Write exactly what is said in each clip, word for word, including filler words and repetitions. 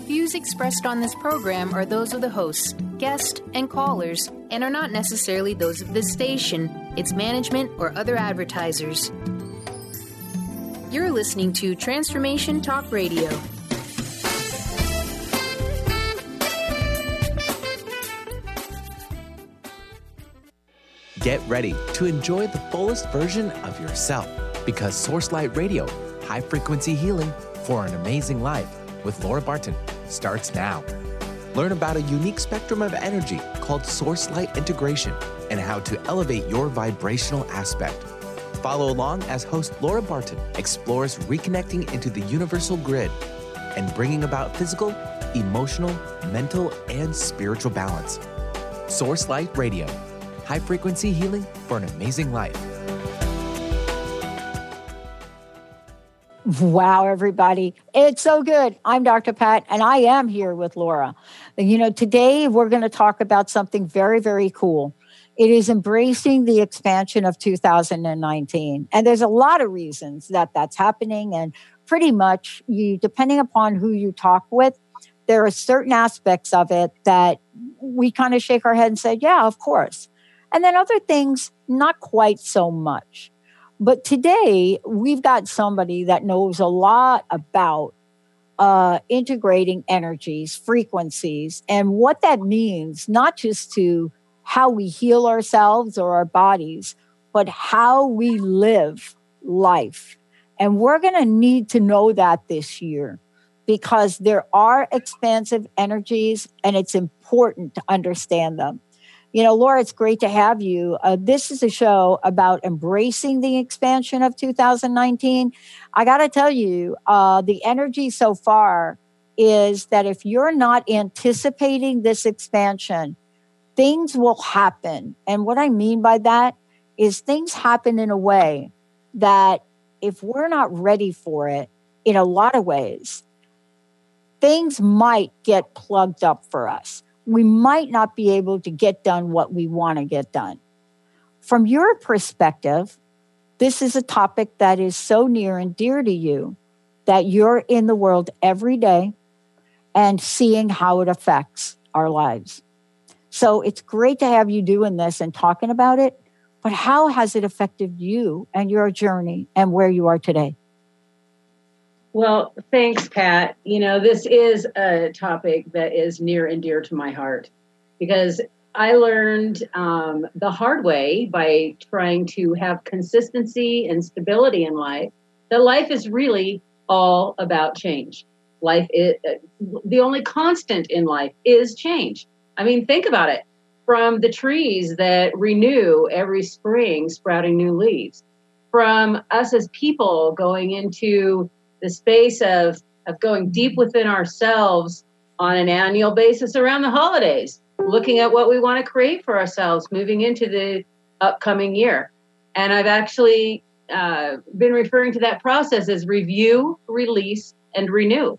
views expressed on this program are those of the hosts, guests, and callers, and are not necessarily those of this station, its management, or other advertisers. You're listening to Transformation Talk Radio. Get ready to enjoy the fullest version of yourself, because Source Light Radio, high frequency healing for an amazing life with Laura Barton starts now. Learn about a unique spectrum of energy called Source Light Integration and how to elevate your vibrational aspect. Follow along as host Laura Barton explores reconnecting into the universal grid and bringing about physical, emotional, mental, and spiritual balance. Source Light Radio, high frequency healing for an amazing life. Wow, everybody. It's so good. I'm Doctor Pat, and I am here with Laura. You know, today we're going to talk about something very, very cool. It is embracing the expansion of two thousand nineteen. And there's a lot of reasons that that's happening. And pretty much, you, depending upon who you talk with, there are certain aspects of it that we kind of shake our head and say, yeah, of course. And then other things, not quite so much. But today, we've got somebody that knows a lot about uh, integrating energies, frequencies, and what that means, not just to how we heal ourselves or our bodies, but how we live life. And we're going to need to know that this year, because there are expansive energies, and it's important to understand them. You know, Laura, it's great to have you. Uh, this is a show about embracing the expansion of two thousand nineteen. I got to tell you, uh, the energy so far is that if you're not anticipating this expansion, things will happen. And what I mean by that is things happen in a way that if we're not ready for it, in a lot of ways, things might get plugged up for us. We might not be able to get done what we want to get done. From your perspective, this is a topic that is so near and dear to you that you're in the world every day and seeing how it affects our lives. So it's great to have you doing this and talking about it, but how has it affected you and your journey and where you are today? Well, thanks, Pat. You know, this is a topic that is near and dear to my heart, because I learned um, the hard way by trying to have consistency and stability in life, that life is really all about change. Life is, the only constant in life is change. I mean, think about it. From the trees that renew every spring, sprouting new leaves, from us as people going into the space of, of going deep within ourselves on an annual basis around the holidays, looking at what we want to create for ourselves moving into the upcoming year. And I've actually uh, been referring to that process as review, release, and renew.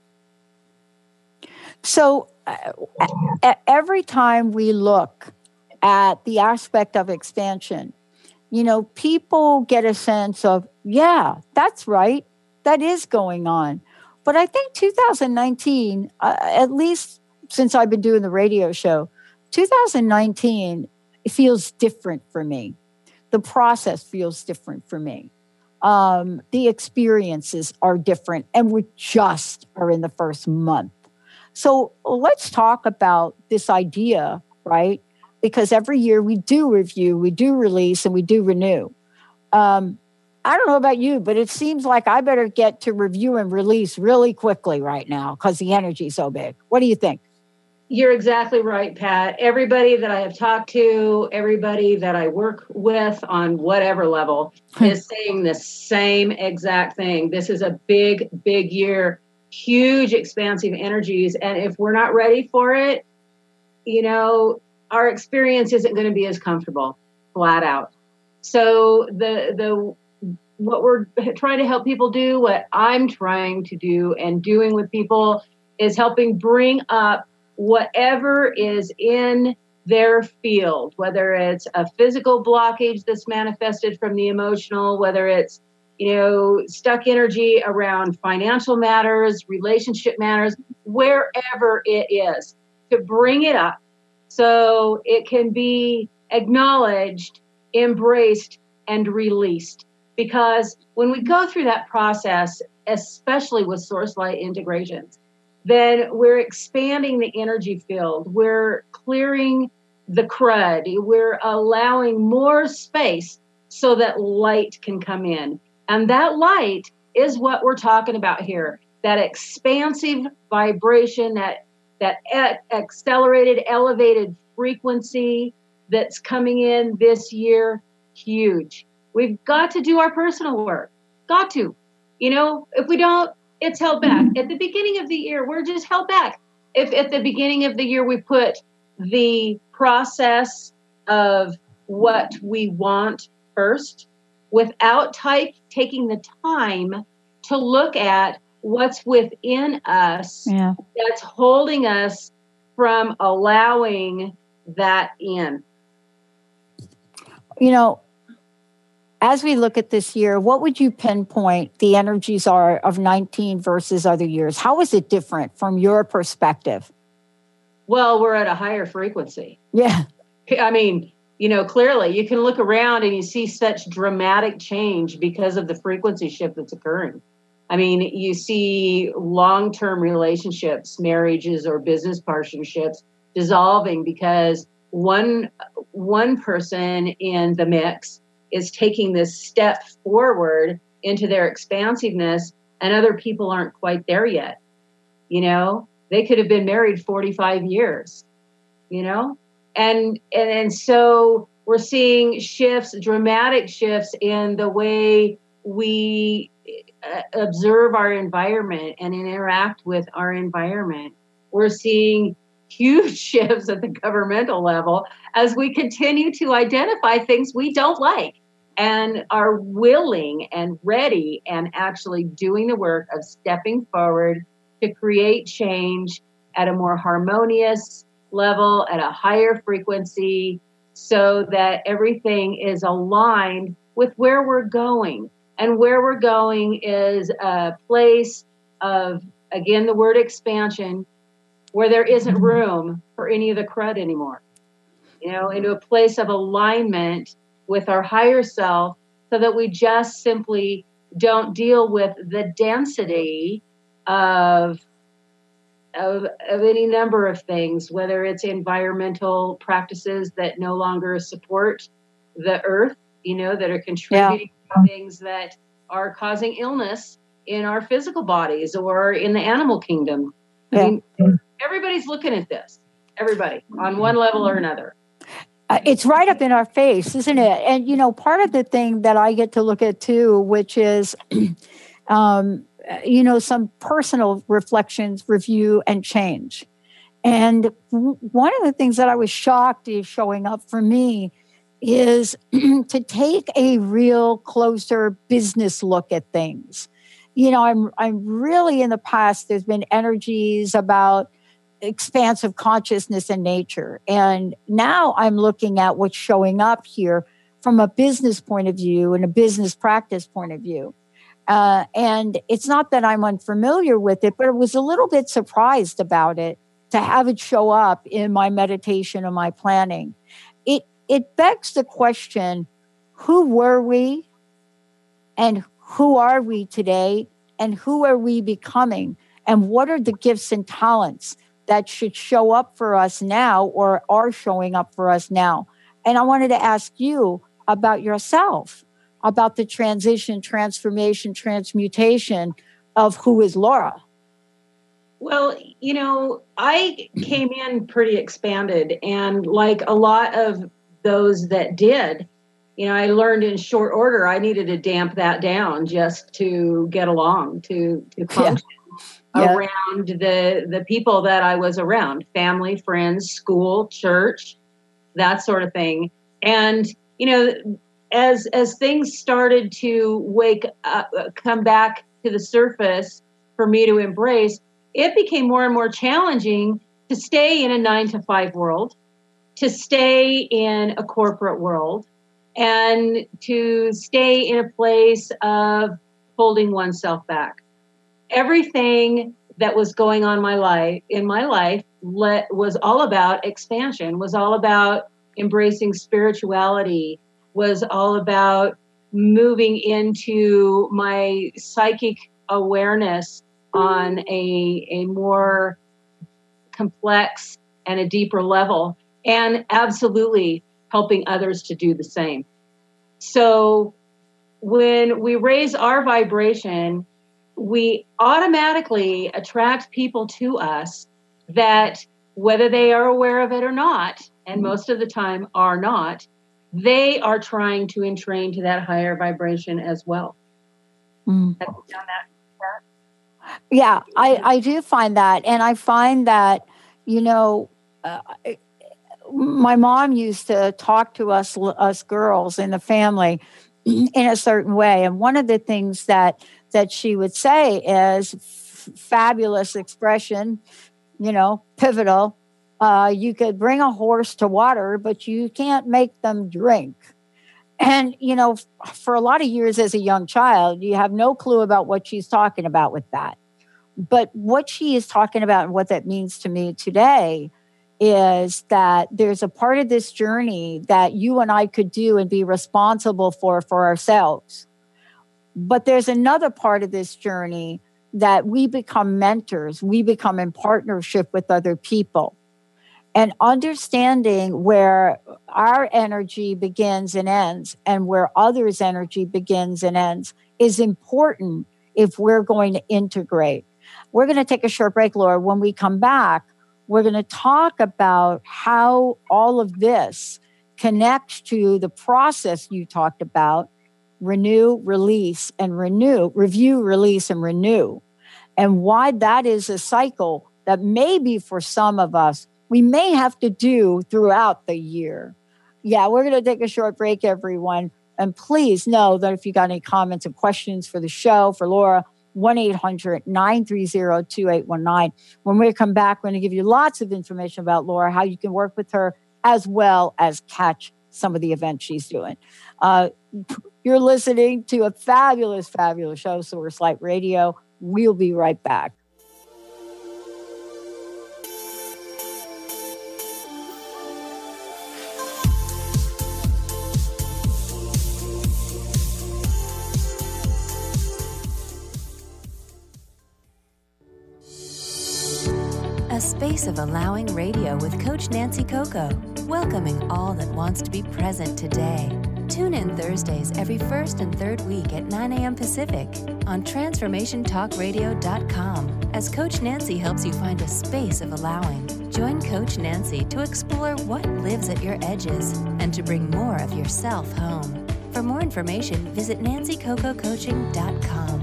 So uh, every time we look at the aspect of expansion, you know, people get a sense of, yeah, that's right. That is going on. But I think two thousand nineteen, uh, at least since I've been doing the radio show, two thousand nineteen feels different for me. The process feels different for me. Um, the experiences are different, and we just are in the first month. So let's talk about this idea, right? Because every year we do review, we do release, and we do renew. Um, I don't know about you, but it seems like I better get to review and release really quickly right now because the energy is so big. What do you think? You're exactly right, Pat. Everybody that I have talked to, everybody that I work with on whatever level is saying the same exact thing. This is a big, big year, huge expansive energies. And if we're not ready for it, you know, our experience isn't going to be as comfortable, flat out. So the the what we're trying to help people do, what I'm trying to do and doing with people is helping bring up whatever is in their field, whether it's a physical blockage that's manifested from the emotional, whether it's, you know, stuck energy around financial matters, relationship matters, wherever it is, to bring it up so it can be acknowledged, embraced, and released. Because when we go through that process, especially with source light integrations, then we're expanding the energy field. We're clearing the crud. We're allowing more space so that light can come in. And that light is what we're talking about here. That expansive vibration, that, that accelerated, elevated frequency that's coming in this year, huge. We've got to do our personal work. Got to. You know, if we don't, it's held back. At the beginning of the year, we're just held back. If at the beginning of the year we put the process of what we want first, without type, taking the time to look at what's within us yeah. that's holding us from allowing that in. You know, as we look at this year, what would you pinpoint the energies are of nineteen versus other years? How is it different from your perspective? Well, we're at a higher frequency. Yeah. I mean, you know, clearly you can look around and you see such dramatic change because of the frequency shift that's occurring. I mean, you see long-term relationships, marriages or business partnerships dissolving because one one person in the mix is taking this step forward into their expansiveness, and other people aren't quite there yet. You know, they could have been married forty-five years, you know, and, and, and so we're seeing shifts, dramatic shifts in the way we observe our environment and interact with our environment. We're seeing huge shifts at the governmental level as we continue to identify things we don't like and are willing and ready and actually doing the work of stepping forward to create change at a more harmonious level, at a higher frequency, so that everything is aligned with where we're going. And where we're going is a place of, again, the word expansion, where there isn't room for any of the crud anymore. You know, into a place of alignment with our higher self, so that we just simply don't deal with the density of, of, of any number of things, whether it's environmental practices that no longer support the earth, you know, that are contributing yeah. to things that are causing illness in our physical bodies or in the animal kingdom. I yeah. mean, everybody's looking at this, everybody, on one level or another. Uh, it's right up in our face, isn't it? And, you know, part of the thing that I get to look at too, which is, um, you know, some personal reflections, review, and change. And w- one of the things that I was shocked is showing up for me is to take a real closer business look at things. You know, I'm I'm really in the past, there's been energies about expansive consciousness in nature. And now I'm looking at what's showing up here from a business point of view and a business practice point of view. Uh, and it's not that I'm unfamiliar with it, but I was a little bit surprised about it to have it show up in my meditation and my planning. It it begs the question, who were we and who are we today and who are we becoming? And what are the gifts and talents that should show up for us now or are showing up for us now? And I wanted to ask you about yourself, about the transition, transformation, transmutation of who is Laura. Well, you know, I came in pretty expanded, and like a lot of those that did, you know, I learned in short order I needed to damp that down just to get along, to to function yeah. around yeah. the the people that I was around, family, friends, school, church, that sort of thing. And, you know, as as things started to wake up, come back to the surface for me to embrace, it became more and more challenging to stay in a nine to five world, to stay in a corporate world, and to stay in a place of holding oneself back. Everything that was going on my life in my life let, was all about expansion, was all about embracing spirituality, was all about moving into my psychic awareness on a, a more complex and a deeper level, and absolutely helping others to do the same. So when we raise our vibration, we automatically attract people to us that, whether they are aware of it or not, and most of the time are not, they are trying to entrain to that higher vibration as well. Mm. Have you done that? Yeah, I, I do find that. And I find that, you know, uh, my mom used to talk to us, us girls in the family in a certain way. And one of the things that, that she would say is f- fabulous expression, you know, pivotal. Uh, you could bring a horse to water, but you can't make them drink. And, you know, f- for a lot of years as a young child, you have no clue about what she's talking about with that. But what she is talking about and what that means to me today is that there's a part of this journey that you and I could do and be responsible for for ourselves. But there's another part of this journey that we become mentors, we become in partnership with other people. And understanding where our energy begins and ends and where others' energy begins and ends is important if we're going to integrate. We're going to take a short break, Laura. When we come back, we're going to talk about how all of this connects to the process you talked about: renew, release, and renew, review, release, and renew. And why that is a cycle that maybe for some of us, we may have to do throughout the year. Yeah, we're going to take a short break, everyone. And please know that if you got any comments and questions for the show, for Laura, one eight hundred nine three zero two eight one nine. When we come back, we're going to give you lots of information about Laura, how you can work with her, as well as catch some of the events she's doing. Uh, you're listening to a fabulous, fabulous show, Source Light Radio. We'll be right back. A space of allowing radio with Coach Nancy Coco, welcoming all that wants to be present today. Tune in Thursdays every first and third week at nine a.m. Pacific on transformation talk radio dot com as Coach Nancy helps you find a space of allowing. Join Coach Nancy to explore what lives at your edges and to bring more of yourself home. For more information, visit nancy coco coaching dot com.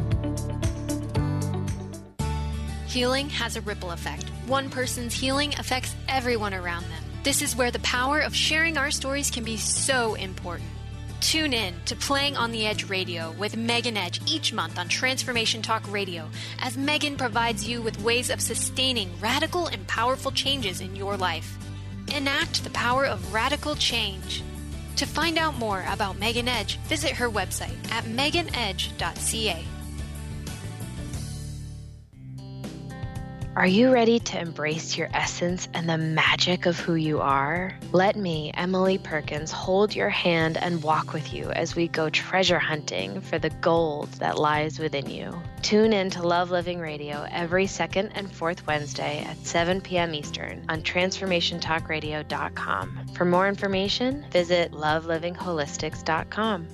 Healing has a ripple effect. One person's healing affects everyone around them. This is where the power of sharing our stories can be so important. Tune in to Playing on the Edge Radio with Megan Edge each month on Transformation Talk Radio, as Megan provides you with ways of sustaining radical and powerful changes in your life. Enact the power of radical change. To find out more about Megan Edge, visit her website at megan edge dot c a. Are you ready to embrace your essence and the magic of who you are? Let me, Emily Perkins, hold your hand and walk with you as we go treasure hunting for the gold that lies within you. Tune in to Love Living Radio every second and fourth Wednesday at seven p.m. Eastern on transformation talk radio dot com. For more information, visit love living holistics dot com.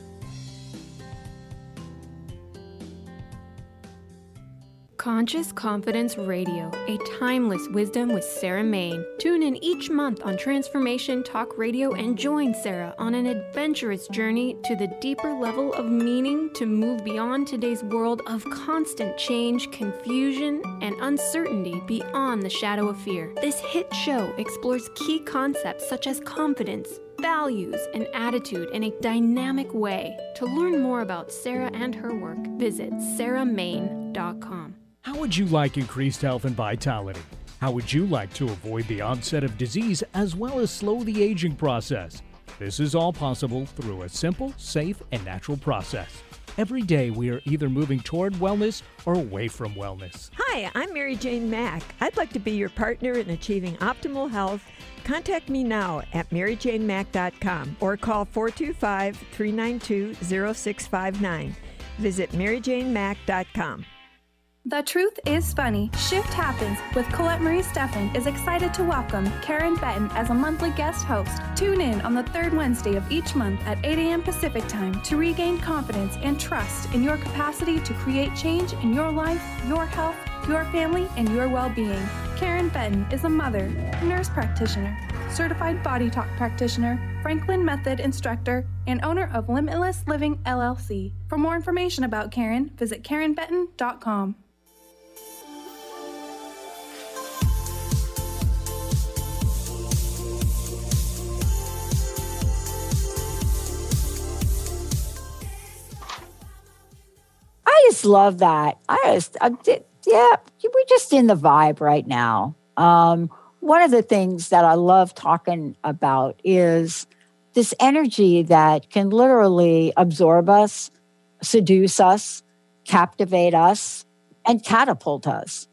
Conscious Confidence Radio, a timeless wisdom with Sarah Main. Tune in each month on Transformation Talk Radio and join Sarah on an adventurous journey to the deeper level of meaning to move beyond today's world of constant change, confusion, and uncertainty beyond the shadow of fear. This hit show explores key concepts such as confidence, values, and attitude in a dynamic way. To learn more about Sarah and her work, visit sarah main dot com. How would you like increased health and vitality? How would you like to avoid the onset of disease as well as slow the aging process? This is all possible through a simple, safe, and natural process. Every day we are either moving toward wellness or away from wellness. Hi, I'm Mary Jane Mack. I'd like to be your partner in achieving optimal health. Contact me now at mary jane mack dot com or call four two five, three nine two, zero six five nine. Visit mary jane mack dot com. The Truth is Funny. Shift Happens with Colette Marie Steffen is excited to welcome Karen Benton as a monthly guest host. Tune in on the third Wednesday of each month at eight a.m. Pacific Time to regain confidence and trust in your capacity to create change in your life, your health, your family, and your well-being. Karen Benton is a mother, nurse practitioner, certified body talk practitioner, Franklin Method instructor, and owner of Limitless Living L L C. For more information about Karen, visit karen benton dot com. I just love that. I just, I did, yeah, we're just in the vibe right now. Um, one of the things that I love talking about is this energy that can literally absorb us, seduce us, captivate us, and catapult us.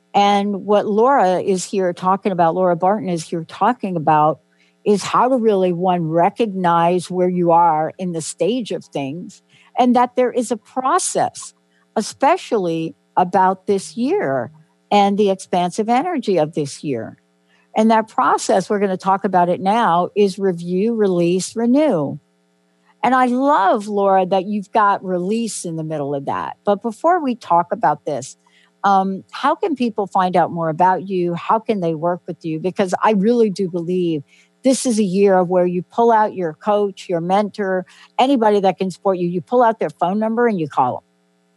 And what Laura is here talking about, Laura Barton is here talking about, is how to really, one, recognize where you are in the stage of things, and that there is a process, especially about this year and the expansive energy of this year. And that process, we're going to talk about it now, is review, release, renew. And I love, Laura, that you've got release in the middle of that. But before we talk about this, um, how can people find out more about you? How can they work with you? Because I really do believe this is a year of where you pull out your coach, your mentor, anybody that can support you. You pull out their phone number and you call them.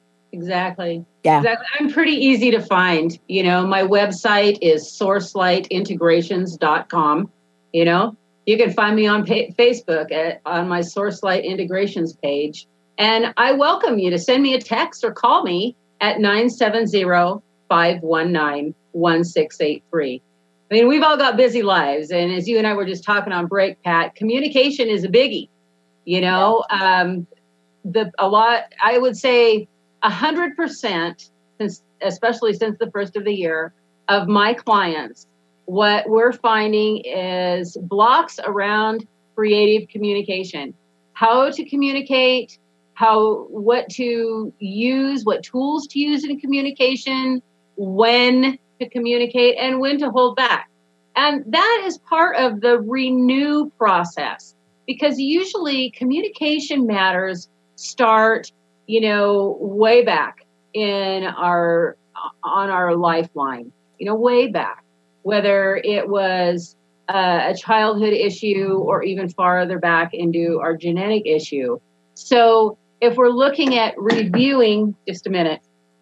Exactly. Yeah. Exactly. I'm pretty easy to find. You know, my website is source light integrations dot com. You know, you can find me on pa- Facebook at, on my SourceLight Integrations page. And I welcome you to send me a text or call me at nine seven zero, five one nine, one six eight three. I mean, we've all got busy lives. And as you and I were just talking on break, Pat, communication is a biggie. You know, um, the a lot, I would say one hundred percent, since, especially since the first of the year, of my clients, what we're finding is blocks around creative communication. How to communicate, how, what to use, what tools to use in communication, when to communicate, and when to hold back. And that is part of the renew process, because usually communication matters start, you know, way back in our, on our lifeline, you know, way back, whether it was uh, a childhood issue or even farther back into our genetic issue. So if we're looking at reviewing, just a minute,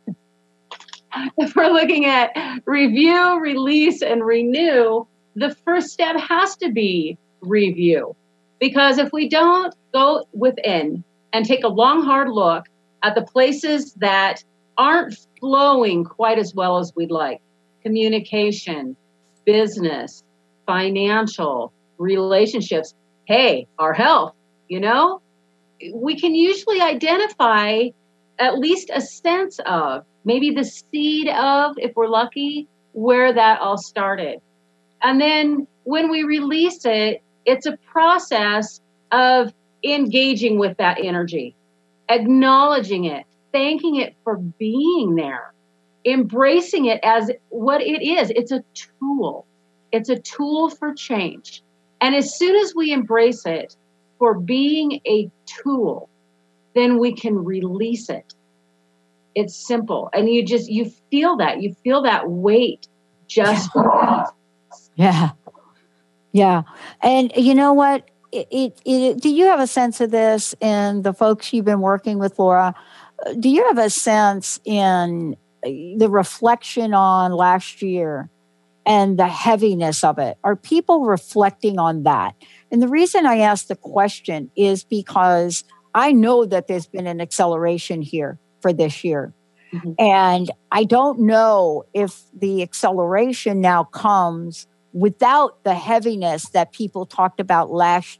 if we're looking at review, release, and renew, the first step has to be review. Because if we don't go within and take a long, hard look at the places that aren't flowing quite as well as we'd like, communication, business, financial, relationships, hey, our health, you know, we can usually identify at least a sense of, maybe the seed of, if we're lucky, where that all started. And then when we release it, it's a process of engaging with that energy, acknowledging it, thanking it for being there, embracing it as what it is. It's a tool. It's a tool for change. And as soon as we embrace it for being a tool, then we can release it. It's simple. And you just, you feel that, you feel that weight just release. Yeah. Yeah. And you know what? It, it, it, do you have a sense of this in the folks you've been working with, Laura? Do you have a sense in the reflection on last year and the heaviness of it? Are people reflecting on that? And the reason I ask the question is because I know that there's been an acceleration here for this year. Mm-hmm. And I don't know if the acceleration now comes without the heaviness that people talked about last year.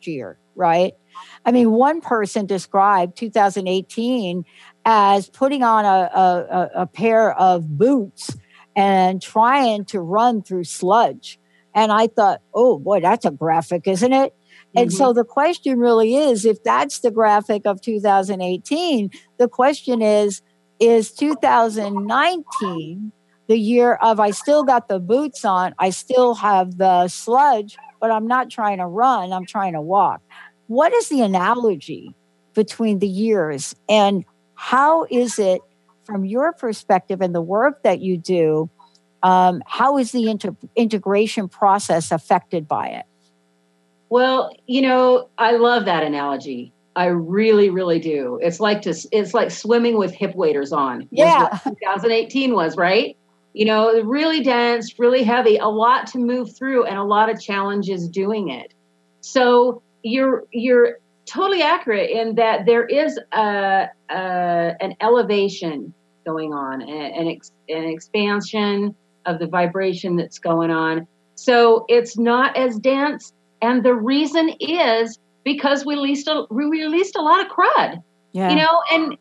right? I mean, one person described two thousand eighteen as putting on a, a, a pair of boots and trying to run through sludge. And I thought, oh boy, that's a graphic, isn't it? Mm-hmm. And so the question really is, if that's the graphic of two thousand eighteen, the question is, is two thousand nineteen the year of I still got the boots on, I still have the sludge, but I'm not trying to run, I'm trying to walk. What is the analogy between the years, and how is it, from your perspective and the work that you do, um, how is the inter- integration process affected by it? Well, you know, I love that analogy. I really, really do. It's like to, it's like swimming with hip waders on. Yeah. twenty eighteen was, right? You know, really dense, really heavy, a lot to move through and a lot of challenges doing it. So you're you're totally accurate in that there is a, a an elevation going on, an, ex, an expansion of the vibration that's going on. So it's not as dense. And the reason is because we released a, we released a lot of crud, yeah. you know, and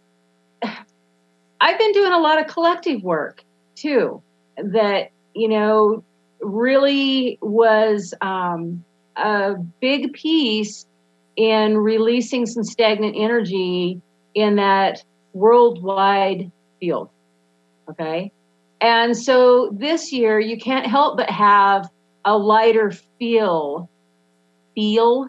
I've been doing a lot of collective work too, that, you know, really was um, a big piece in releasing some stagnant energy in that worldwide field. Okay. And so this year you can't help but have a lighter feel, feel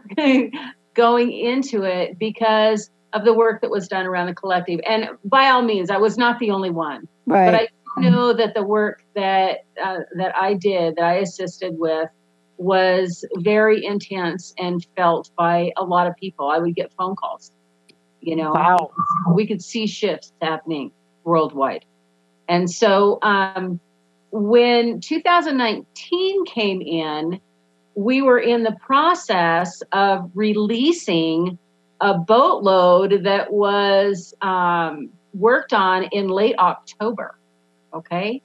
going into it because of the work that was done around the collective. And by all means, I was not the only one, right. but I know that the work that, uh, that I did, that I assisted with, was very intense and felt by a lot of people. I would get phone calls, you know, wow. we could see shifts happening worldwide. And so um, when two thousand nineteen came in, we were in the process of releasing a boatload that was um, worked on in late October. Okay.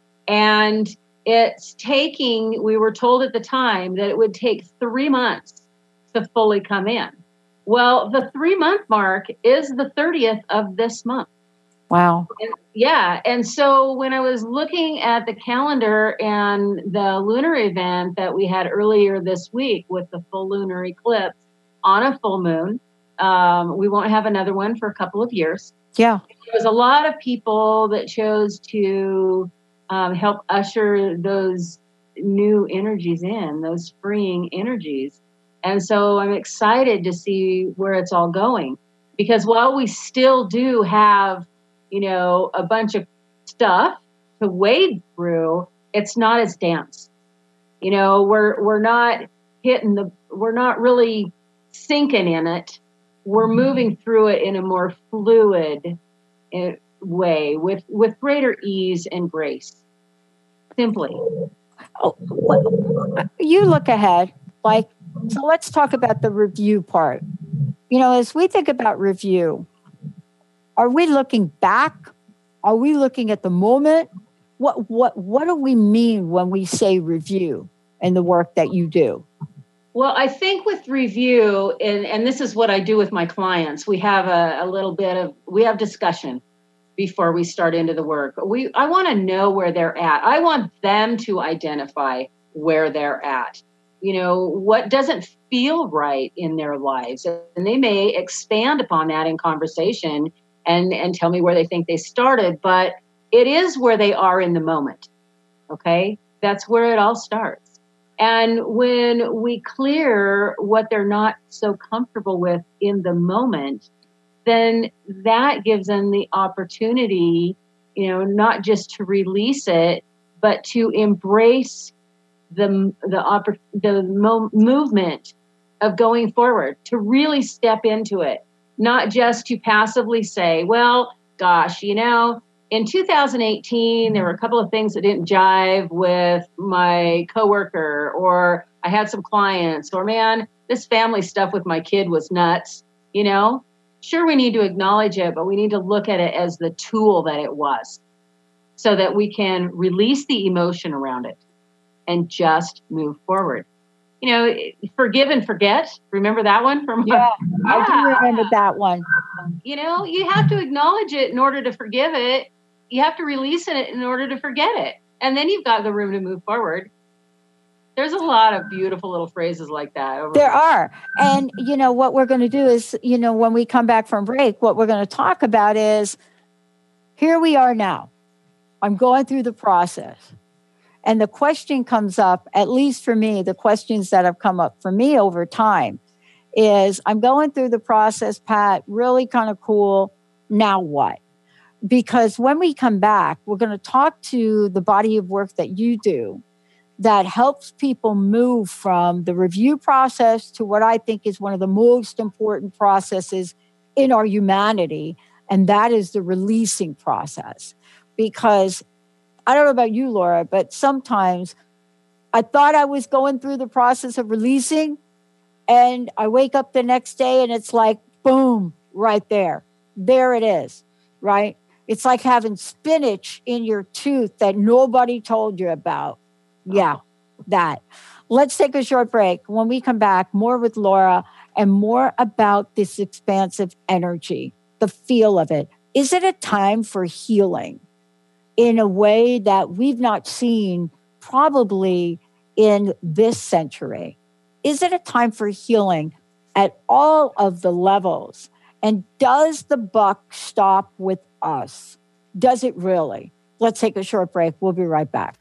And it's taking, we were told at the time that it would take three months to fully come in. Well, the three month mark is the thirtieth of this month. Wow. And, yeah. And so when I was looking at the calendar and the lunar event that we had earlier this week with the full lunar eclipse on a full moon, um, we won't have another one for a couple of years. Yeah. There was a lot of people that chose to um, help usher those new energies in, those freeing energies. And so I'm excited to see where it's all going, because while we still do have, you know, a bunch of stuff to wade through, it's not as dense. You know, we're we're not hitting the, we're not really sinking in it. We're moving through it in a more fluid way with, with greater ease and grace. Simply. Oh, well, you look ahead, like, so let's talk about the review part. You know, as we think about review, are we looking back? Are we looking at the moment? What what what do we mean when we say review and the work that you do? Well, I think with review, and, and this is what I do with my clients, we have a, a little bit of, we have discussion before we start into the work. We I want to know where they're at. I want them to identify where they're at. You know, what doesn't feel right in their lives. And they may expand upon that in conversation and, and tell me where they think they started, but it is where they are in the moment. Okay? That's where it all starts. And when we clear what they're not so comfortable with in the moment, then that gives them the opportunity, you know, not just to release it, but to embrace the the oppor- the mo- movement of going forward, to really step into it, not just to passively say, well, gosh, you know, in two thousand eighteen, there were a couple of things that didn't jive with my coworker, or I had some clients, or man, this family stuff with my kid was nuts. You know, sure, we need to acknowledge it, but we need to look at it as the tool that it was, so that we can release the emotion around it and just move forward. you know, forgive and forget. Remember that one from? Yeah, yeah. I do remember that one. You know, you have to acknowledge it in order to forgive it. You have to release it in order to forget it. And then you've got the room to move forward. There's a lot of beautiful little phrases like that. Over there are. And, you know, what we're going to do is, you know, when we come back from break, what we're going to talk about is, here we are now. I'm going through the process. And the question comes up, at least for me, the questions that have come up for me over time is, I'm going through the process, Pat, really kind of cool. Now what? Because when we come back, we're going to talk to the body of work that you do that helps people move from the review process to what I think is one of the most important processes in our humanity, and that is the releasing process. Because I don't know about you, Laura, but sometimes I thought I was going through the process of releasing, and I wake up the next day and it's like, boom, right there. There it is, right? It's like having spinach in your tooth that nobody told you about. Yeah, that. Let's take a short break. When we come back, more with Laura and more about this expansive energy, the feel of it. Is it a time for healing in a way that we've not seen probably in this century? Is it a time for healing at all of the levels? And does the buck stop with us? Does it really? Let's take a short break. We'll be right back.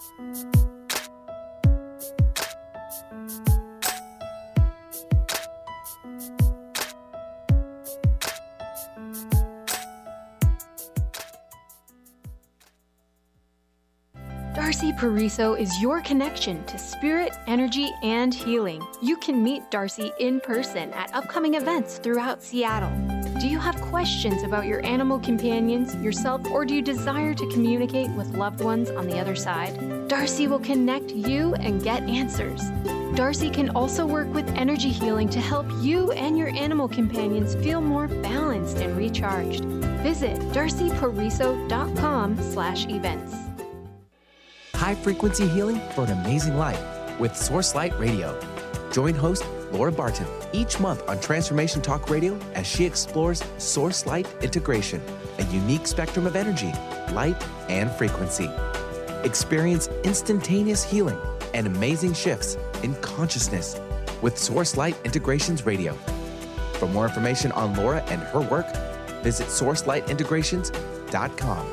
Darcy Pariso is your connection to spirit, energy, and healing. You can meet Darcy in person at upcoming events throughout Seattle. Do you have questions about your animal companions, yourself, or do you desire to communicate with loved ones on the other side? Darcy will connect you and get answers. Darcy can also work with energy healing to help you and your animal companions feel more balanced and recharged. Visit darcy pariso dot com slash events. High-frequency healing for an amazing life with Source Light Radio. Join host Laura Barton each month on Transformation Talk Radio as she explores Source Light integration, a unique spectrum of energy, light, and frequency. Experience instantaneous healing and amazing shifts in consciousness with Source Light Integrations Radio. For more information on Laura and her work, visit source light integrations dot com.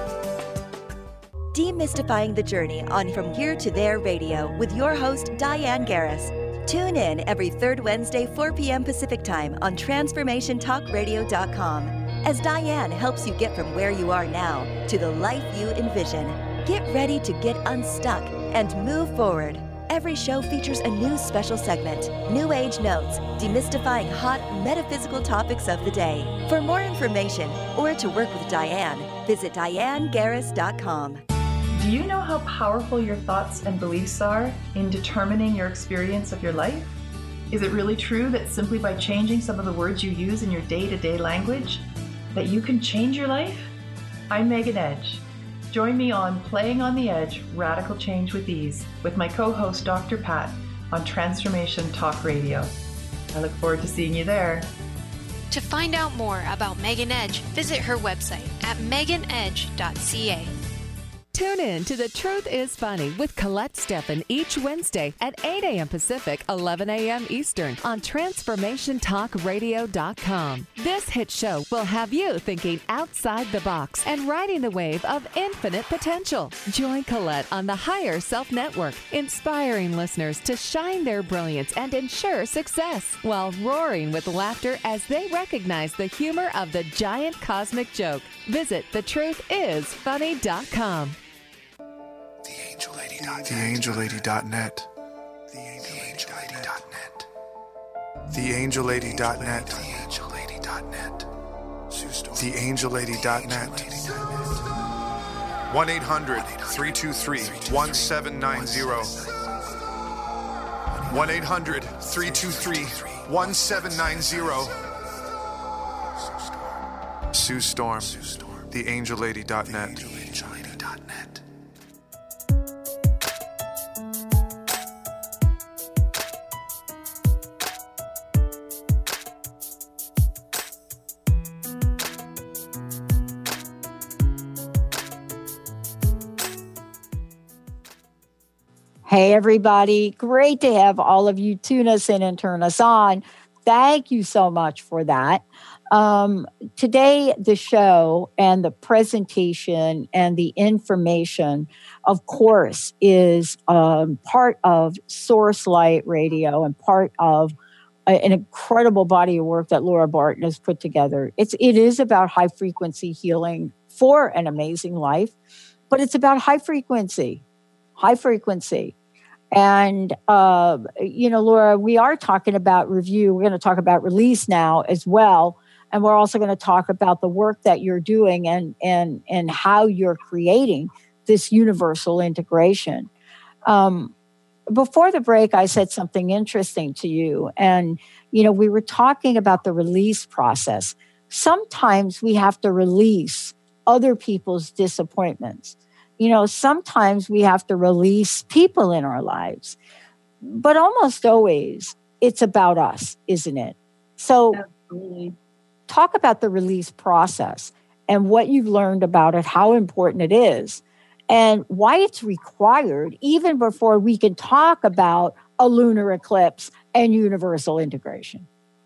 Demystifying the Journey on From Here to There Radio with your host, Diane Garris. Tune in every third Wednesday, four p.m. Pacific Time on transformation talk radio dot com as Diane helps you get from where you are now to the life you envision. Get ready to get unstuck and move forward. Every show features a new special segment, New Age Notes, demystifying hot metaphysical topics of the day. For more information or to work with Diane, visit diane garris dot com. Do you know how powerful your thoughts and beliefs are in determining your experience of your life? Is it really true that simply by changing some of the words you use in your day-to-day language, that you can change your life? I'm Megan Edge. Join me on Playing on the Edge, Radical Change with Ease, with my co-host Doctor Pat on Transformation Talk Radio. I look forward to seeing you there. To find out more about Megan Edge, visit her website at megan edge dot c a. Tune in to The Truth is Funny with Colette Steffen each Wednesday at eight a.m. Pacific, eleven a.m. Eastern on transformation talk radio dot com. This hit show will have you thinking outside the box and riding the wave of infinite potential. Join Colette on the Higher Self Network, inspiring listeners to shine their brilliance and ensure success while roaring with laughter as they recognize the humor of the giant cosmic joke. Visit the truth is funny dot com. the angel lady dot net. the angel lady dot net. the angel lady dot net. the angel lady dot net. the angel lady dot net. one eight hundred three two three one seven nine zero. one eight hundred three two three one seven nine zero. Sue Storm, the angel lady dot net. Hey, everybody. Great to have all of you tune us in and turn us on. Thank you so much for that. Um, today, the show and the presentation and the information, of course, is um, part of Source Light Radio and part of a, an incredible body of work that Laura Barton has put together. It's, it is about high frequency healing for an amazing life, but it's about high frequency, high frequency. And, uh, you know, Laura, we are talking about review. We're going to talk about release now as well. And we're also going to talk about the work that you're doing and, and, and how you're creating this universal integration. Um, before the break, I said something interesting to you. And, you know, we were talking about the release process. Sometimes we have to release other people's disappointments. You know, sometimes we have to release people in our lives, but almost always it's about us, isn't it? So Absolutely. Talk about the release process and what you've learned about it, how important it is, and why it's required even before we can talk about a lunar eclipse and universal integration.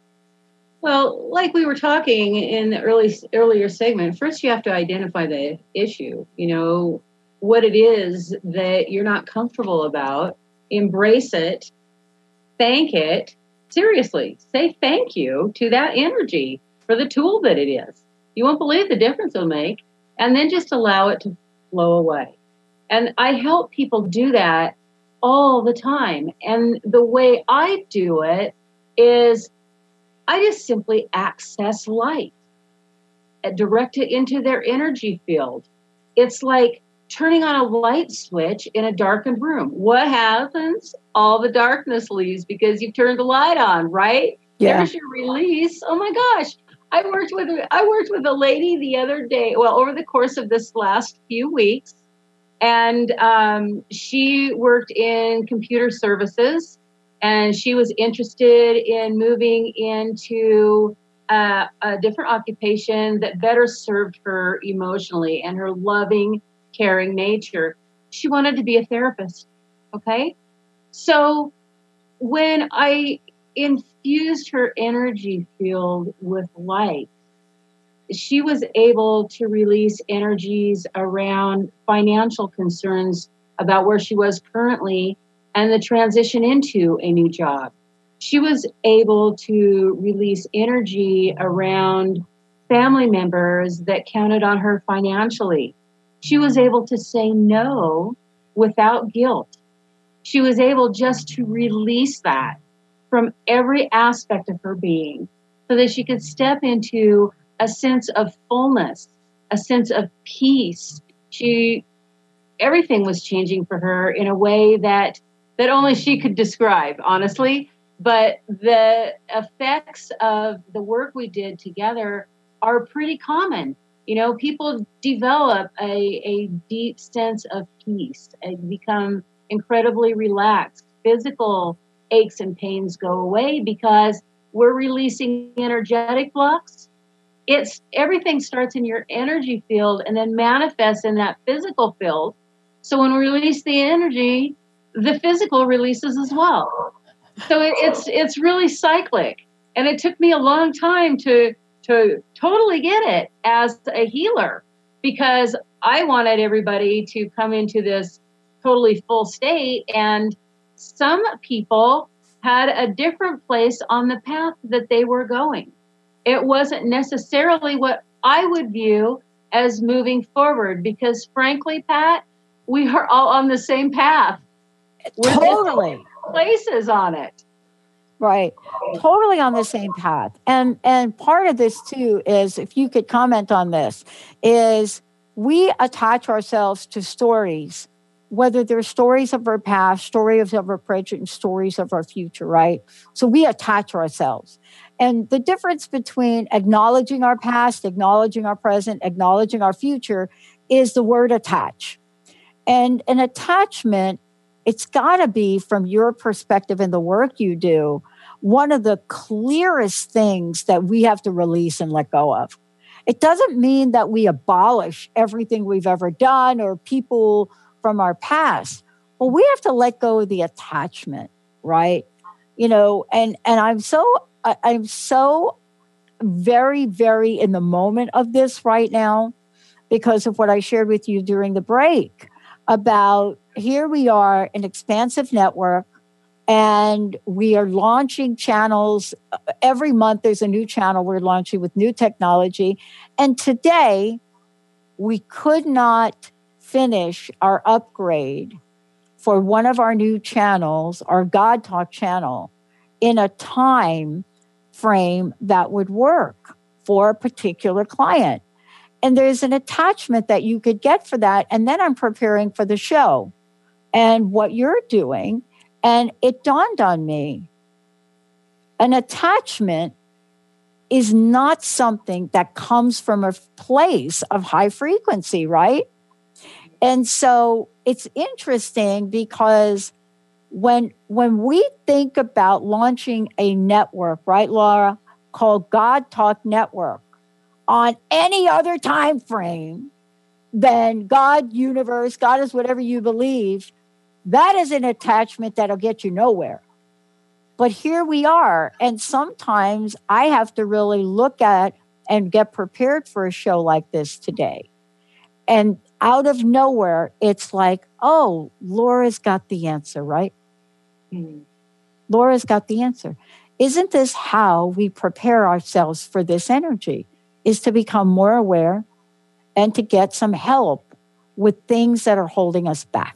Well, like we were talking in the early earlier segment, first you have to identify the issue, you know, what it is that you're not comfortable about, embrace it, thank it, seriously, say thank you to that energy for the tool that it is. You won't believe the difference it'll make, and then just allow it to flow away. And I help people do that all the time. And the way I do it is I just simply access light, direct it into their energy field. It's like turning on a light switch in a darkened room. What happens? All the darkness leaves because you've turned the light on, right? Yeah. There's your release. Oh my gosh. I worked with I worked with a lady the other day, well, over the course of this last few weeks, and um, she worked in computer services, and she was interested in moving into uh, a different occupation that better served her emotionally and her loving, caring nature. She wanted to be a therapist. Okay. So when I infused her energy field with light, she was able to release energies around financial concerns about where she was currently and the transition into a new job. She was able to release energy around family members that counted on her financially. She was able to say no without guilt. She was able just to release that from every aspect of her being so that she could step into a sense of fullness, a sense of peace. She, everything was changing for her in a way that, that only she could describe, honestly. But the effects of the work we did together are pretty common. You know, people develop a, a deep sense of peace and become incredibly relaxed. Physical aches and pains go away because we're releasing energetic blocks. It's everything starts in your energy field and then manifests in that physical field. So when we release the energy, the physical releases as well. So it, it's it's really cyclic. And it took me a long time to to totally get it as a healer, because I wanted everybody to come into this totally full state. And some people had a different place on the path that they were going. It wasn't necessarily what I would view as moving forward, because frankly, Pat, we are all on the same path. We're Totally. Places on it. Right. Totally on the same path. And and part of this too is, if you could comment on this, is we attach ourselves to stories, whether they're stories of our past, stories of our present, stories of our future, right? So we attach ourselves. And the difference between acknowledging our past, acknowledging our present, acknowledging our future is the word attach. And an attachment, it's got to be, from your perspective and the work you do, one of the clearest things that we have to release and let go of. It doesn't mean that we abolish everything we've ever done or people from our past. Well, we have to let go of the attachment, right? You know, and and I'm so I, I'm so very, very in the moment of this right now because of what I shared with you during the break about here we are, an expansive network, and we are launching channels. Every month there's a new channel we're launching with new technology. And today we could not finish our upgrade for one of our new channels, our God Talk channel, in a time frame that would work for a particular client. And there's an attachment that you could get for that. And then I'm preparing for the show and what you're doing. And it dawned on me, an attachment is not something that comes from a place of high frequency, right? And so it's interesting because when when we think about launching a network, right, Laura, called God Talk Network, on any other time frame than God, universe, God is whatever you believe, that is an attachment that'll get you nowhere. But here we are. And sometimes I have to really look at and get prepared for a show like this today. And out of nowhere, it's like, oh, Laura's got the answer, right? Mm-hmm. Laura's got the answer. Isn't this how we prepare ourselves for this energy? Is to become more aware and to get some help with things that are holding us back.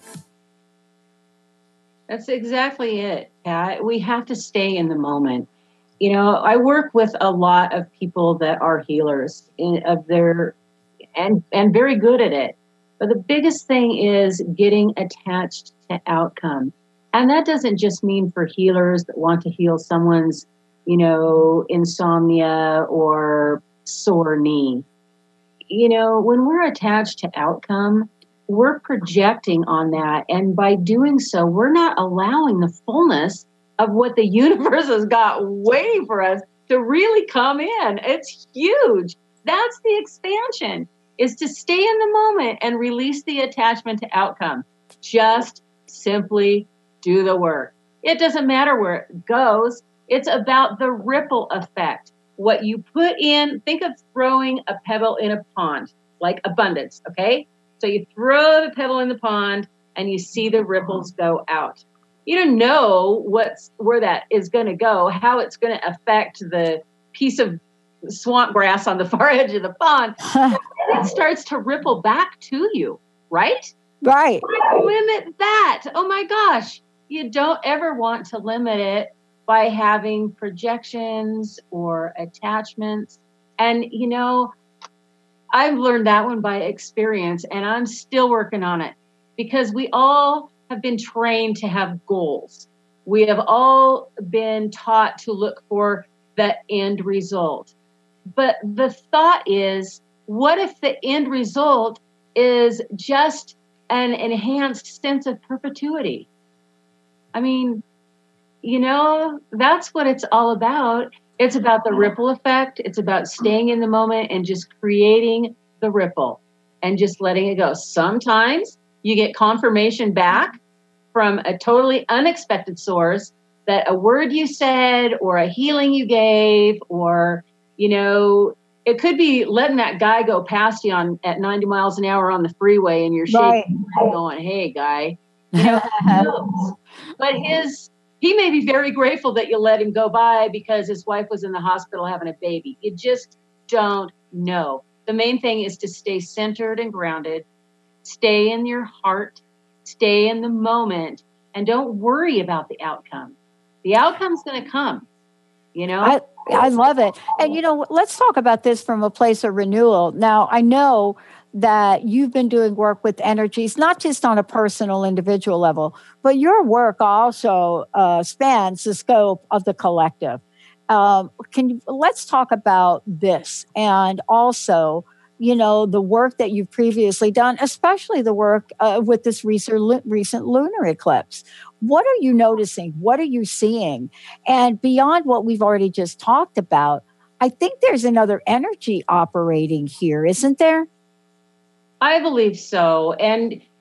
That's exactly it, Pat. We have to stay in the moment. You know, I work with a lot of people that are healers in, of their and and very good at it. But the biggest thing is getting attached to outcome. And that doesn't just mean for healers that want to heal someone's, you know, insomnia or sore knee. You know, when we're attached to outcome, we're projecting on that. And by doing so, we're not allowing the fullness of what the universe has got waiting for us to really come in. It's huge. That's the expansion, is to stay in the moment and release the attachment to outcome. Just simply do the work. It doesn't matter where it goes. It's about the ripple effect. What you put in, think of throwing a pebble in a pond, like abundance, okay? So you throw the pebble in the pond and you see the ripples go out. You don't know what's where that is going to go, how it's going to affect the piece of swamp grass on the far edge of the pond. It starts to ripple back to you, right? Right. Why limit that? Oh my gosh. You don't ever want to limit it by having projections or attachments. And, you know, I've learned that one by experience, and I'm still working on it because we all have been trained to have goals. We have all been taught to look for the end result. But the thought is, what if the end result is just an enhanced sense of perpetuity? I mean, you know, that's what it's all about. It's about the ripple effect. It's about staying in the moment and just creating the ripple and just letting it go. Sometimes you get confirmation back from a totally unexpected source that a word you said or a healing you gave, or, you know, it could be letting that guy go past you on at ninety miles an hour on the freeway and you're shaking right. going, hey, guy. You know, who knows? But his... He may be very grateful that you let him go by because his wife was in the hospital having a baby. You just don't know. The main thing is to stay centered and grounded, stay in your heart, stay in the moment, and don't worry about the outcome. The outcome's going to come, you know? I, I love it. And, you know, let's talk about this from a place of renewal. Now, I know that you've been doing work with energies, not just on a personal individual level, but your work also uh, spans the scope of the collective. Um, can you, let's talk about this, and also, you know, the work that you've previously done, especially the work uh, with this recent, recent lunar eclipse. What are you noticing? What are you seeing? And beyond what we've already just talked about, I think there's another energy operating here, isn't there? I believe so. And,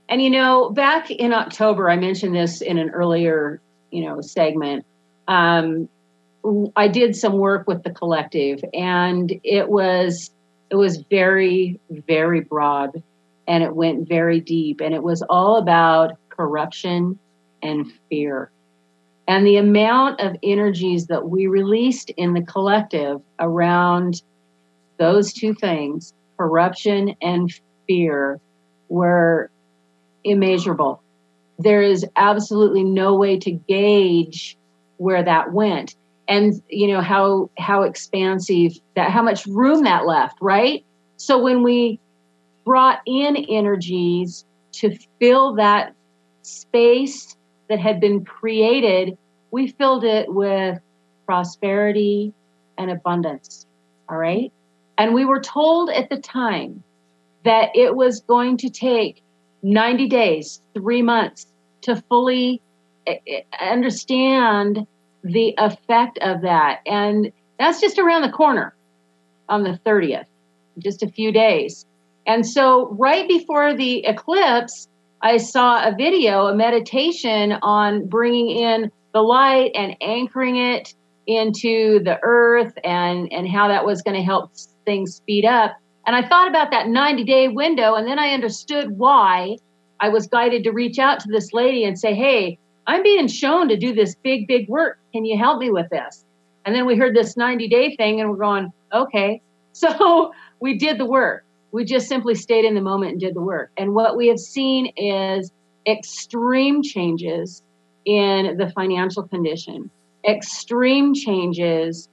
And, you know, back in October, I mentioned this in an earlier, you know, segment. Um, I did some work with the collective, and it was it was very, very broad, and it went very deep, and it was all about corruption and fear. And the amount of energies that we released in the collective around those two things, corruption and fear, were immeasurable. There is absolutely no way to gauge where that went. And, you know, how how expansive that, how much room that left, right? So when we brought in energies to fill that space that had been created, we filled it with prosperity and abundance, all right? And we were told at the time that it was going to take ninety days, three months to fully understand the effect of that. And that's just around the corner on the thirtieth, just a few days. And so right before the eclipse, I saw a video, a meditation on bringing in the light and anchoring it into the earth, and, and how that was going to help things speed up. And I thought about that ninety day window, and then I understood why I was guided to reach out to this lady and say, hey, I'm being shown to do this big, big work. Can you help me with this? And then we heard this ninety day thing, and we're going, okay. So we did the work. We just simply stayed in the moment and did the work. And what we have seen is extreme changes in the financial condition, extreme changes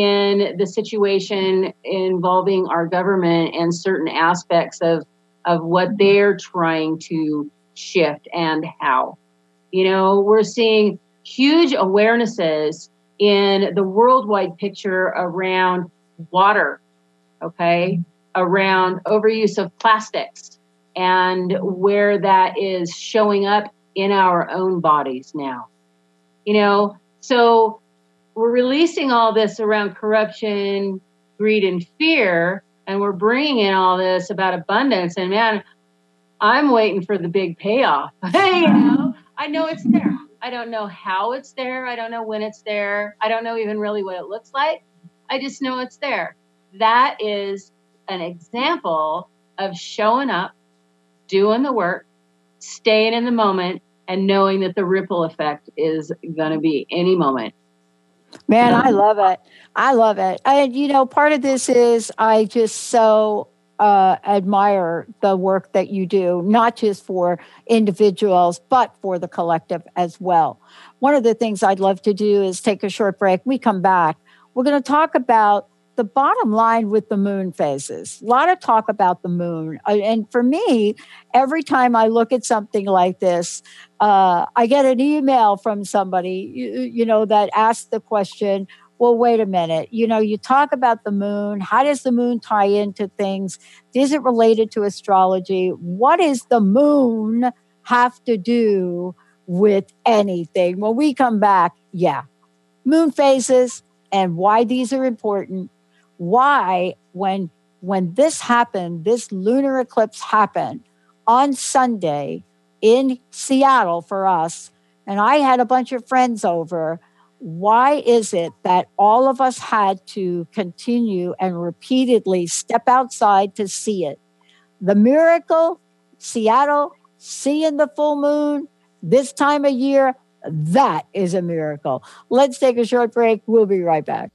in the situation involving our government and certain aspects of, of what they're trying to shift and how. You know, we're seeing huge awarenesses in the worldwide picture around water, okay, around overuse of plastics, and where that is showing up in our own bodies now. You know, so we're releasing all this around corruption, greed, and fear, and we're bringing in all this about abundance. And man, I'm waiting for the big payoff. You know, I know it's there. I don't know how it's there. I don't know when it's there. I don't know even really what it looks like. I just know it's there. That is an example of showing up, doing the work, staying in the moment, and knowing that the ripple effect is going to be any moment. Man, I love it. I love it. And, you know, part of this is I just so uh, admire the work that you do, not just for individuals, but for the collective as well. One of the things I'd love to do is take a short break. We come back. We're going to talk about the bottom line with the moon phases. A lot of talk about the moon. And for me, every time I look at something like this, uh, I get an email from somebody, you, you know, that asks the question, well, wait a minute. You know, you talk about the moon. How does the moon tie into things? Is it related to astrology? What does the moon have to do with anything? When we come back, yeah, moon phases and why these are important. Why, when when this happened, this lunar eclipse happened on Sunday in Seattle for us, and I had a bunch of friends over, why is it that all of us had to continue and repeatedly step outside to see it? The miracle, Seattle, seeing the full moon this time of year, that is a miracle. Let's take a short break. We'll be right back.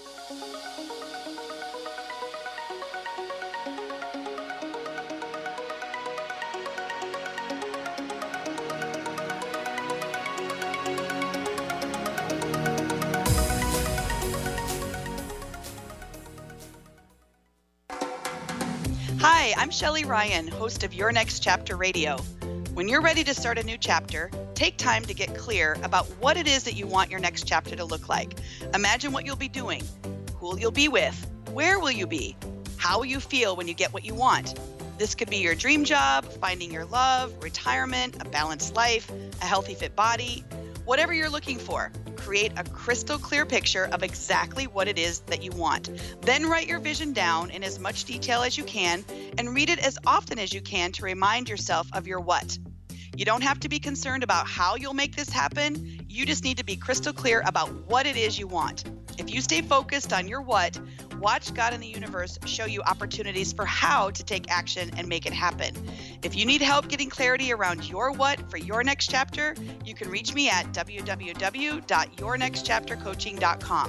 Hi, I'm Shelley Ryan, host of Your Next Chapter Radio. When you're ready to start a new chapter, take time to get clear about what it is that you want your next chapter to look like. Imagine what you'll be doing, who you'll be with, where will you be, how will you feel when you get what you want. This could be your dream job, finding your love, retirement, a balanced life, a healthy fit body. Whatever you're looking for, create a crystal clear picture of exactly what it is that you want. Then write your vision down in as much detail as you can and read it as often as you can to remind yourself of your what. You don't have to be concerned about how you'll make this happen. You just need to be crystal clear about what it is you want. If you stay focused on your what, watch God and the universe show you opportunities for how to take action and make it happen. If you need help getting clarity around your what for your next chapter, you can reach me at w w w dot your next chapter coaching dot com.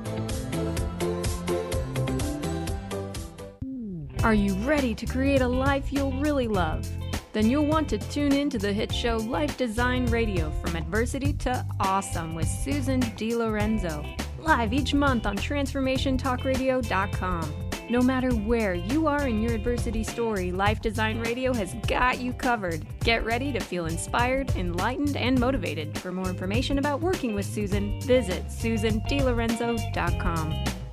Are you ready to create a life you'll really love? Then you'll want to tune in to the hit show Life Design Radio, From Adversity to Awesome with Susan DiLorenzo, live each month on transformation talk radio dot com. No matter where you are in your adversity story, Life Design Radio has got you covered. Get ready to feel inspired, enlightened, and motivated. For more information about working with Susan, visit susan di lorenzo dot com.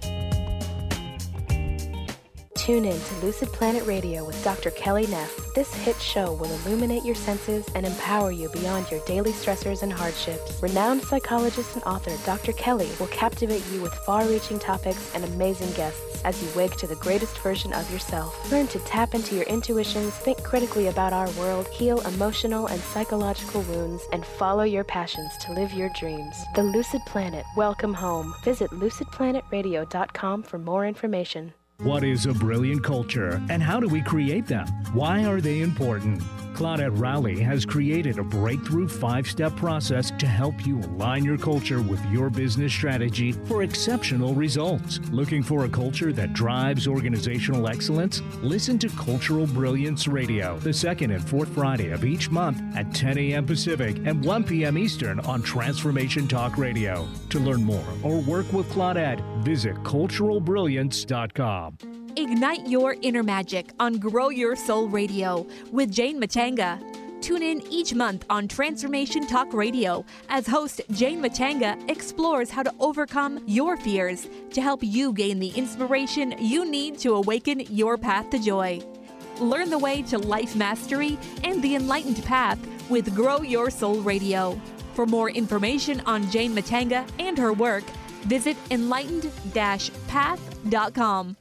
Tune in to Lucid Planet Radio with Doctor Kelly Neff. This hit show will illuminate your senses and empower you beyond your daily stressors and hardships. Renowned psychologist and author Doctor Kelly will captivate you with far-reaching topics and amazing guests as you wake to the greatest version of yourself. Learn to tap into your intuitions, think critically about our world, heal emotional and psychological wounds, and follow your passions to live your dreams. The Lucid Planet. Welcome home. Visit lucid planet radio dot com for more information. What is a brilliant culture, and how do we create them? Why are they important? Claudette Rowley has created a breakthrough five-step process to help you align your culture with your business strategy for exceptional results. Looking for a culture that drives organizational excellence? Listen to Cultural Brilliance Radio, the second and fourth Friday of each month at ten a.m. Pacific and one p.m. Eastern on Transformation Talk Radio. To learn more or work with Claudette, visit cultural brilliance dot com. Ignite your inner magic on Grow Your Soul Radio with Jane Matanga. Tune in each month on Transformation Talk Radio as host Jane Matanga explores how to overcome your fears to help you gain the inspiration you need to awaken your path to joy. Learn the way to life mastery and the enlightened path with Grow Your Soul Radio. For more information on Jane Matanga and her work, visit enlightened dash path dot com.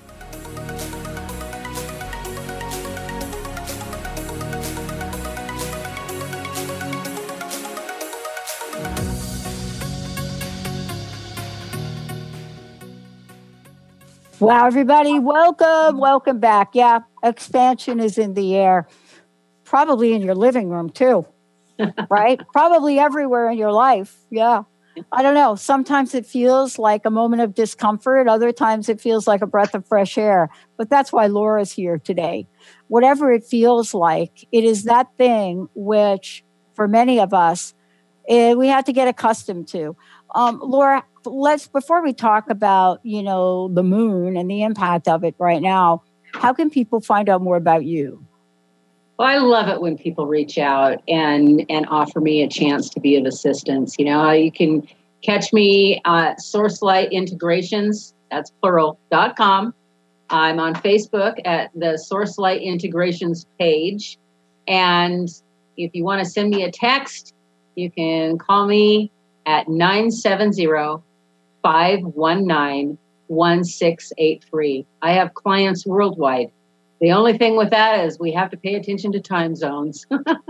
Wow, everybody, welcome, welcome back. Yeah, expansion is in the air, probably in your living room too, right? Probably everywhere in your life. Yeah. I don't know. Sometimes it feels like a moment of discomfort. Other times it feels like a breath of fresh air. But that's why Laura's here today. Whatever it feels like, it is that thing which, for many of us, eh, we have to get accustomed to. Um, Laura, let's before we talk about, you know, the moon and the impact of it right now, how can people find out more about you? Well, I love it when people reach out and and offer me a chance to be of assistance. You know, you can catch me at Sourcelight Integrations, that's plural, dot com. I'm on Facebook at the Sourcelight Integrations page. And if you want to send me a text, you can call me at nine seven zero, five one nine, one six eight three. I have clients worldwide. The only thing with that is we have to pay attention to time zones.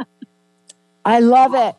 I love it.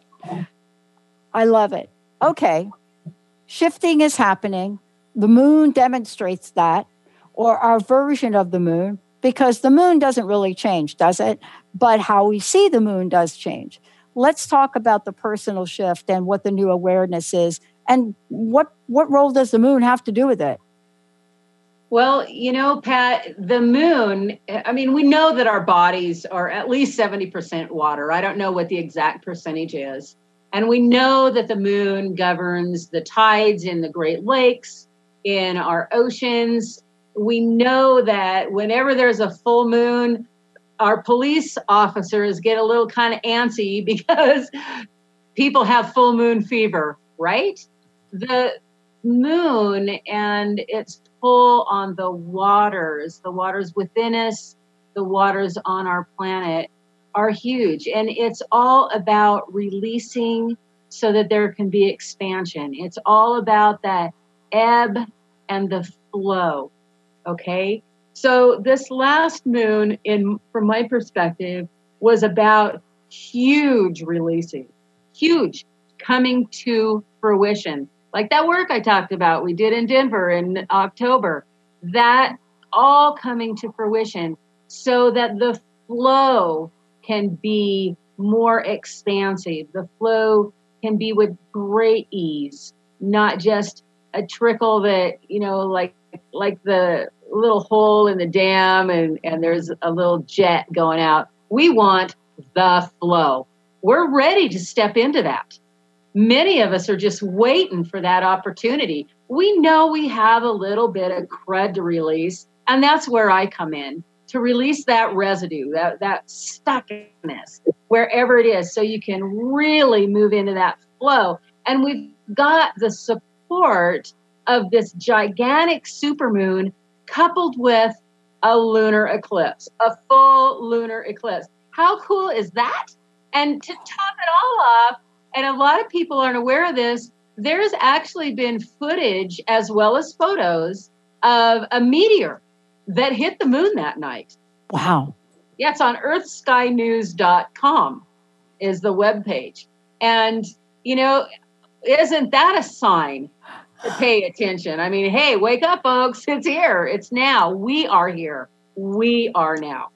I love it. Okay. Shifting is happening. The moon demonstrates that, or our version of the moon, because the moon doesn't really change, does it? But how we see the moon does change. Let's talk about the personal shift and what the new awareness is. And what, what role does the moon have to do with it? Well, you know, Pat, the moon, I mean, we know that our bodies are at least seventy percent water. I don't know what the exact percentage is. And we know that the moon governs the tides in the Great Lakes, in our oceans. We know that whenever there's a full moon, our police officers get a little kind of antsy because people have full moon fever, right? The moon and its pull on the waters, the waters within us, the waters on our planet are huge. And it's all about releasing so that there can be expansion. It's all about that ebb and the flow. Okay. So this last moon, in from my perspective, was about huge releasing, huge coming to fruition. Like that work I talked about, we did in Denver in October, that all coming to fruition so that the flow can be more expansive. The flow can be with great ease, not just a trickle that, you know, like like the little hole in the dam and, and there's a little jet going out. We want the flow. We're ready to step into that. Many of us are just waiting for that opportunity. We know we have a little bit of crud to release, and that's where I come in, to release that residue, that, that stuckness, wherever it is, so you can really move into that flow. And we've got the support of this gigantic supermoon coupled with a lunar eclipse, a full lunar eclipse. How cool is that? And to top it all off, and a lot of people aren't aware of this, there's actually been footage as well as photos of a meteor that hit the moon that night. Wow. Yeah, it's on earth sky news dot com is the webpage. And, you know, isn't that a sign to pay attention? I mean, hey, wake up, folks. It's here. It's now. We are here. We are now.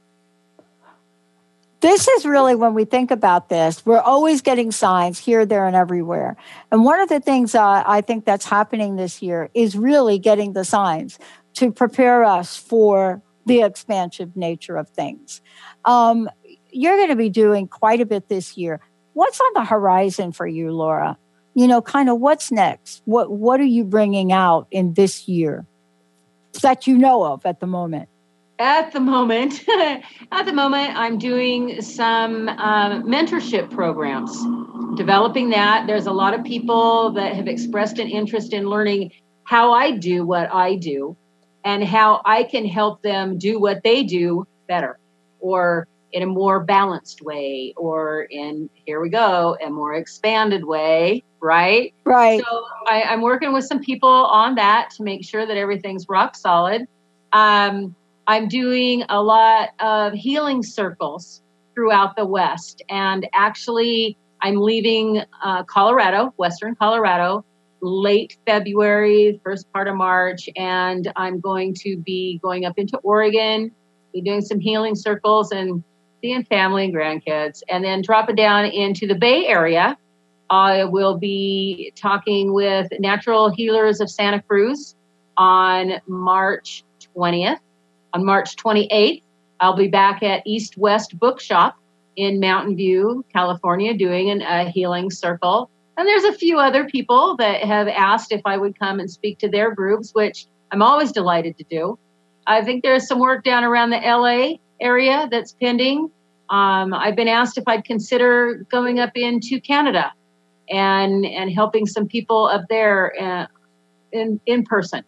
This is really, when we think about this, we're always getting signs here, there, and everywhere. And one of the things uh, I think that's happening this year is really getting the signs to prepare us for the expansive nature of things. Um, you're going to be doing quite a bit this year. What's on the horizon for you, Laura? You know, kind of what's next? What What are you bringing out in this year that you know of at the moment? At the moment, at the moment, I'm doing some um, mentorship programs, developing that. There's a lot of people that have expressed an interest in learning how I do what I do and how I can help them do what they do better, or in a more balanced way, or in, here we go, a more expanded way, right? Right. So I, I'm working with some people on that to make sure that everything's rock solid. Um, I'm doing a lot of healing circles throughout the West. And actually, I'm leaving uh, Colorado, Western Colorado, late February, first part of March. And I'm going to be going up into Oregon, be doing some healing circles and seeing family and grandkids. And then dropping down into the Bay Area, I will be talking with Natural Healers of Santa Cruz on March twentieth. On March twenty-eighth, I'll be back at East West Bookshop in Mountain View, California, doing an, a healing circle. And there's a few other people that have asked if I would come and speak to their groups, which I'm always delighted to do. I think there's some work down around the L A area that's pending. Um, I've been asked if I'd consider going up into Canada and and helping some people up there uh, in in person.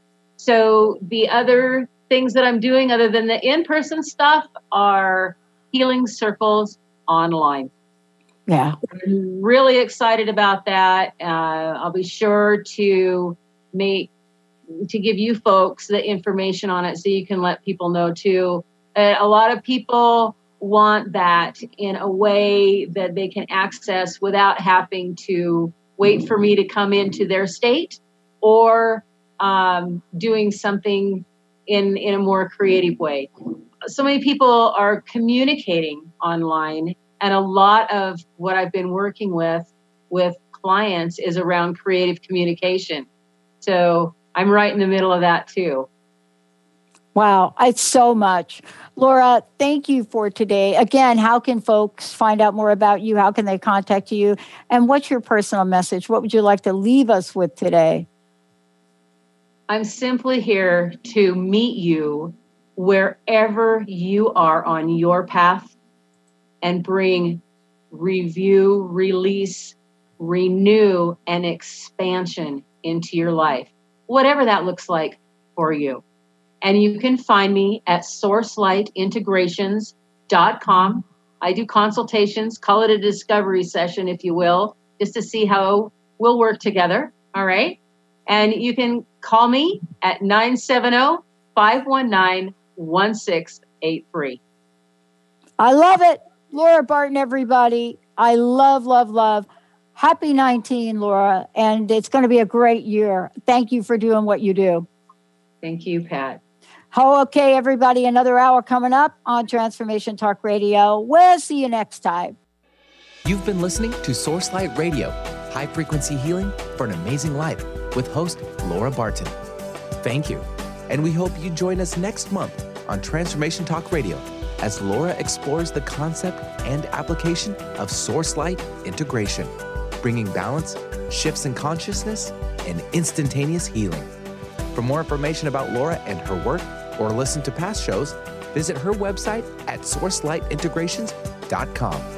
So the other things that I'm doing other than the in-person stuff are healing circles online. Yeah. I'm really excited about that. Uh, I'll be sure to make, to give you folks the information on it so you can let people know too. Uh, a lot of people want that in a way that they can access without having to wait for me to come into their state, or um, doing something in, in a more creative way. So many people are communicating online, and a lot of what I've been working with with clients is around creative communication. So I'm right in the middle of that too. Wow, it's so much. Laura, thank you for today. Again, how can folks find out more about you? How can they contact you? And what's your personal message? What would you like to leave us with today? I'm simply here to meet you wherever you are on your path and bring review, release, renew, and expansion into your life, whatever that looks like for you. And you can find me at source light integrations dot com. I do consultations, call it a discovery session, if you will. just to see how we'll work together. All right. And you can call me at nine seven zero, five one nine, one six eight three. I love it. Laura Barton, everybody. I love, love, love. Happy nineteen, Laura. And it's going to be a great year. Thank you for doing what you do. Thank you, Pat. Oh, okay, everybody. Another hour coming up on Transformation Talk Radio. We'll see you next time. You've been listening to Sourcelight Radio, high frequency healing for an amazing life with host Laura Barton. Thank you. And we hope you join us next month on Transformation Talk Radio as Laura explores the concept and application of Sourcelight integration, bringing balance, shifts in consciousness, and instantaneous healing. For more information about Laura and her work, or listen to past shows, visit her website at sourcelight integrations dot com.